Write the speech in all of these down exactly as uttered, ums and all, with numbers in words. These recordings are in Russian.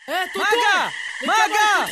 Maga! Maga!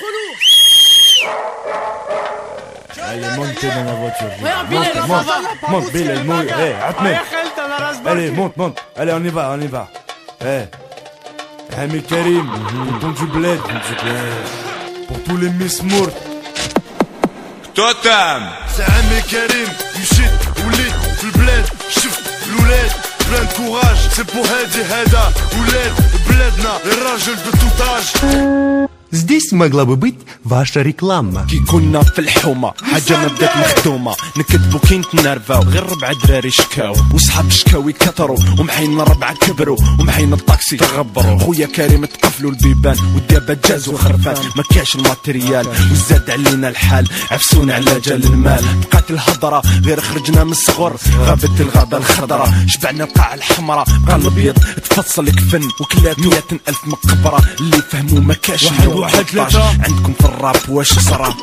Allez, montez dans la voiture. Monte, monte, monte, Bilal, monte. Eh, Atmen. Allez, monte, monte. Allez, on y va, on y va. Eh, Ami Karim, tonton du bled. Pour tous les Miss Mourt. Кто там? C'est Ami Karim, مشيت وليت في البلاد شفت الولاد plein de courage, c'est pour هادي هذا ولاد بلادنا الراجل de tout âge. Здесь могла бы быть ваша реклама. كي كنا في الحومة حاجة ما بدات مخدومة نكذبو كي نتنرفاو غير ربع دراري شكاو وصحاب الشكاوي كثروا ومحين ربعة كبروا ومحين الطاكسي تغبروا خويا كريم تقفلوا البيبان والدابة جازوا خرفان ما كاش الماتريال وزاد علينا الحال عفسونا على جال المال بقات الهضرة غير خرجنا من الصغر غابت الغابة الخضراء شبعنا القاع الحمراء بقى الابيض تفصل كفن وكلات مية الف مقبرة اللي فهموا ما كاش واحد ثلاثة عندكم في الراب واش صرا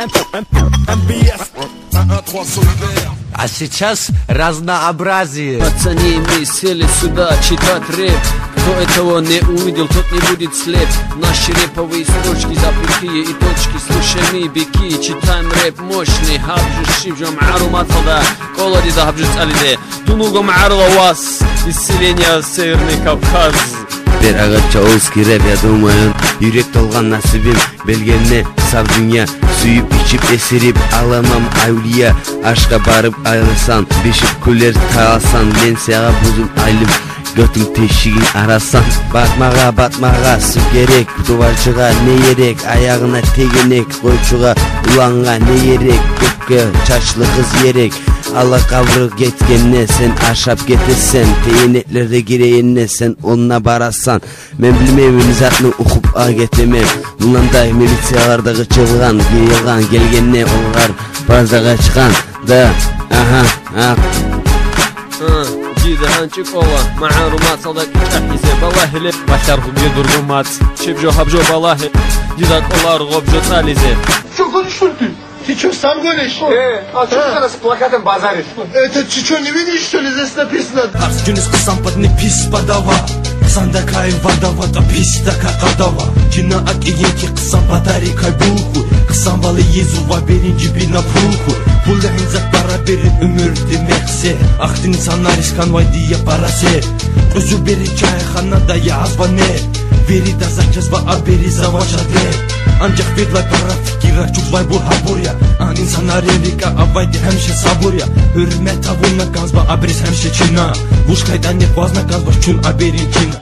А сейчас разнообразие. Пацаны, мы сели сюда читать рэп. Кто этого не увидел, тот не будет слеп. Наши рэповые строчки, запятые и точки. Слушай, мы беки, читаем рэп мощный. Хабжу шибжу معارو матфада. Колоди да хабжу цалиде. Дунуго معارو вас. Из селения Северный Кавказ. Bir ağaçça olski rap ya думаю. Yürek dolgan nasibim belgenne saf dünya. Suyup içip esirip alamam avliya. Aşka barıp ayrılsan beşip kuler tağalsan. Men sağa buzum aylım götüm teşiğin arasan. Batmağa batmağa su gerek. Duvarcığa ne yerek. Ayağına tegenek koyçuğa ulanğa ne yerek. Gökke çaçlı kız yerek. Allah kavruk getkenne sen aşap getirsen. Teyinetlerde gireyinne sen onunla barasan. Men bilmeyim zatını okup ağ getemem. Bundan milisiyalardaki çılgan yığılgan gelgenne olgar bazağa çıkan da aha ah. جيده هنشكولا معلومات صدق احيزه بالله لي بشر بيدور مات شبجو حبجو بالله جيده كولار غوبجو تاليزه Что гонишь ты? Ты что, сам гонишь? Э, а что ты с плакатом базаришь? Это ты что, не видишь, что ли здесь написано? Арсюнис кысам подны пис подава Сандакай вадавата пис така кадава Жина ак иенки кысам падари кай булку Кысам валы езува беринci bina pulku Бұл әңзат бара берін өмір демексе Ақтың санарис канвай дия парасе Өзі бері чайханада язва не Вери да зачазва а бери завачаде Ancak vedlay para fikira çuvay bu haburya An insanlar erika avaydi hemşe saburya Hürmet avunna gazba abris hemşe çina Vuşkaydan ne vazna gazba çun aberin çina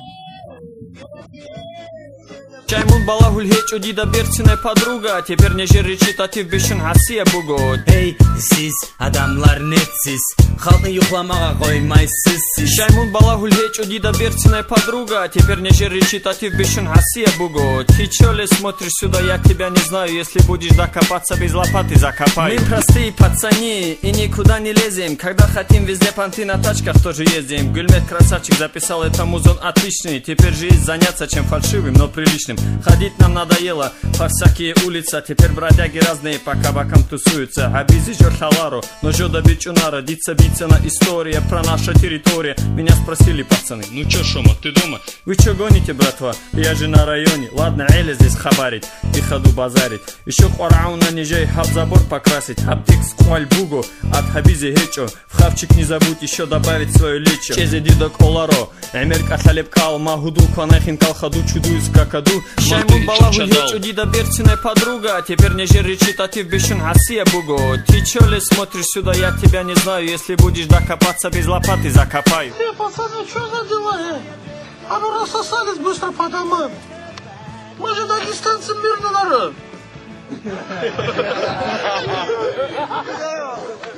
Чаймун балагуль хечо дида берцинай подруга Теперь не жер речитатив бешин Асия бугот Эй, siz adamlar netsiz Халкны юхламага коймайсыз siz Чаймун балагуль хечо дида берцинай подруга Теперь не жер речитатив бешин Асия бугот Ты чё ли смотришь сюда, я тебя не знаю Если будешь докопаться без лопаты, закопай Мы простые пацаны и никуда не лезем Когда хотим везде понты на тачках тоже ездим Гульмет красавчик записал это музон отличный Теперь же есть заняться чем фальшивым, но приличным Ходить нам надоело по всякие улицы Теперь бродяги разные по кабакам тусуются Абизи жорхалару, но жода бичуна Родиться биться на история про нашу территорию Меня спросили пацаны, ну чё Шома, ты дома? Вы чё гоните, братва? Я же на районе Ладно, Эля здесь хабарит и ходу базарит Еще Куарауна нижей хаб забор покрасить Хаптик скуаль бугу от Хабизи хечо В хавчик не забудь еще добавить свое личо Чезе дидок оларо Эмерк аталеп кал магуду Кванехин кал хаду чуду из какаду Шаймун балагуль хечо дида берцинай подруга Теперь не жер речитатив бешин Асия буго Ты чё ли смотришь сюда, я тебя не знаю Если будешь докопаться без лопаты, закопаю Э, пацаны, что за дела, э? А ну рассосались быстро по домам Мы же дагестанцы мирный народ